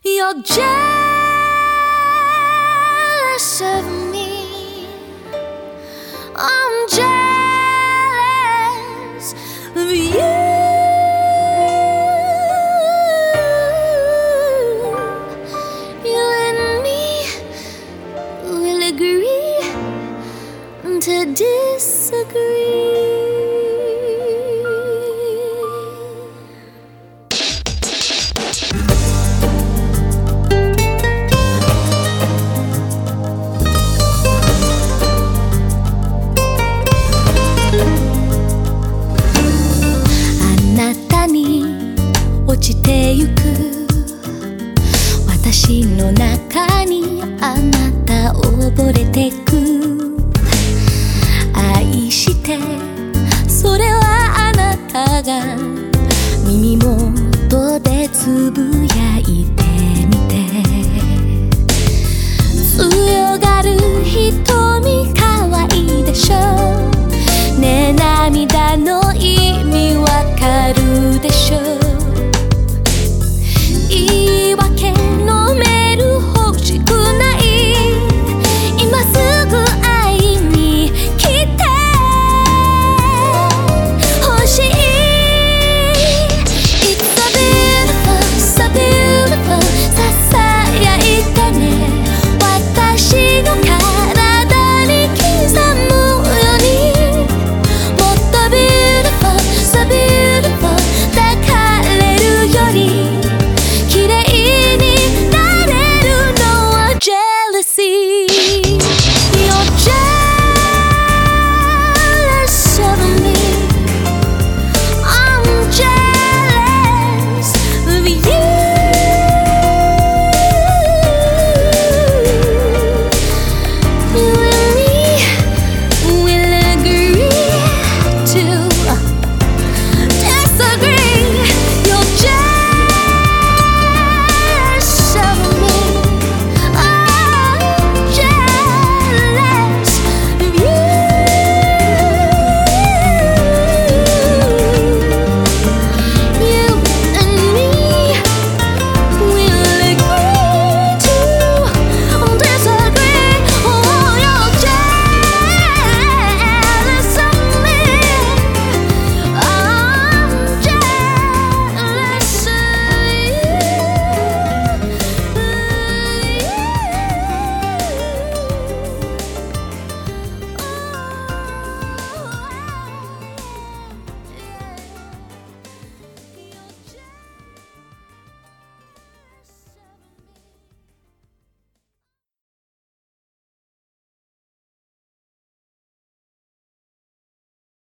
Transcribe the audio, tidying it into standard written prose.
You're jealous of me. I'm jealous of you. You and me will agree to disagree.落ちてゆく私の中にあなた溺れてく。愛してそれはあなたが耳元でつぶやいてみて。強がる瞳かわいいでしょ。ねえ涙の意味わかるでしょ。